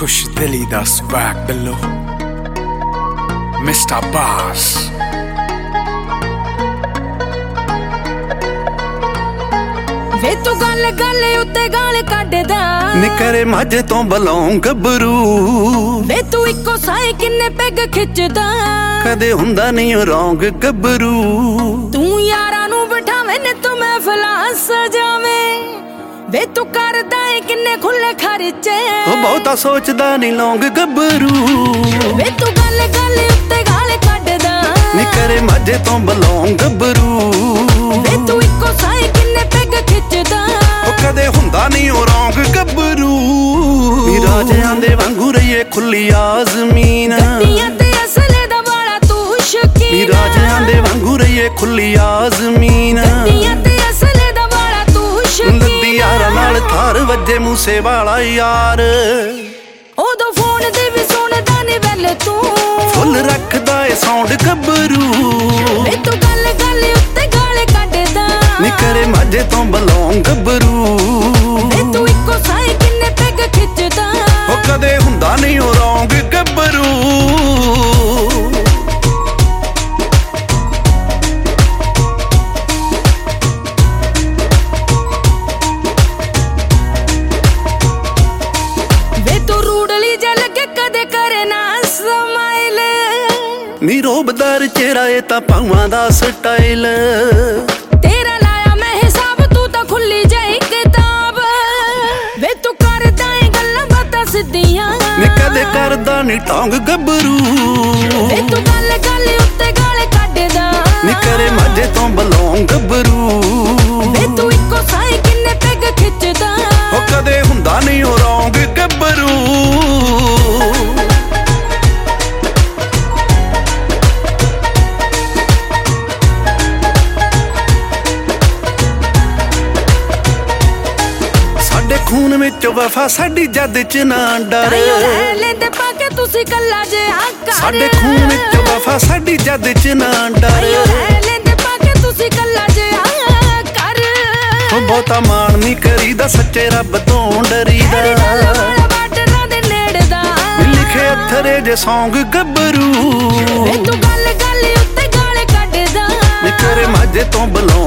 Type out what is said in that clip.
खुश दिली दा स्वैग बिल्लो मिस्टर बास वे तू गल गल उत्ते गाल कड्डदा निकरे माझे तो बलौं गबरू वे तू इको साए किन्ने पैग खिचदा कदे हुंदा नहीं रौंग गबरू तू यारां नू बिठावे ने तू महफिलां सजावे वे तू करदा है किन्ने खुले खर्चे ओ बहुता सोचदा नहीं लौंग गबरू वे तू गल गल उत्ते गाल कड्डदा निकरे माझे तो बलौं गबरू वे तू इको साए किन्ने पैग खिचदा ओ कदे हुंदा नहीं रौंग गबरू राजियां दे वांगू रहिए खुली आज़मीन गड्डियां ते असले दा वाला तू शकीन राजियां दे वांगू रहिए खुली आज़मीन गड्डियां ते असले दा वाला तू शकीन लद्दी यारा नाल थार वजे मूसे वाला यार ओदो फोन दे भी सुनदा ने वेल तू फुल रखदा ए साउंड गबरू वे तू गल गल उत्ते गाल कड्डदा निकरे माझे तो बलौं गबरू वे तू इको साए किन्ने पैग खिचदा ओ कदे हुंदा नहीं रौंग गबरू नी रोबदार चेहरा ए ता पावां दा स्टाइल तेरा लाया मैं हिसाब तू तां खुली जाई किताब वे तू करदा है गल्लां बातां सिद्धियां नी कदे करदा नी टोंग गबरू वे तू गल गल उत्ते गाल कड्डदा नी करे माझे तो बलौं गबरू वे तू इको साए किन्ने पैग खिचदा ओ कदे हुंदा नहीं रौंग गबरू खून विच वफा साडी जद च ना डर लेंदे पाके तुसी कल्ला जे आकर साडे खून विच वफा साडी जद च ना डर लेंदे पाके तुसी कल्ला जे आकर बहुता मान नहीं करीदा सच्चे रब तो डरीदा बाटरां दे नेड़े दा लिखे अथरे जे सौंग गबरू वे तू गल गल उत्ते गाल कड्डदा निकरे माझे तो बलौं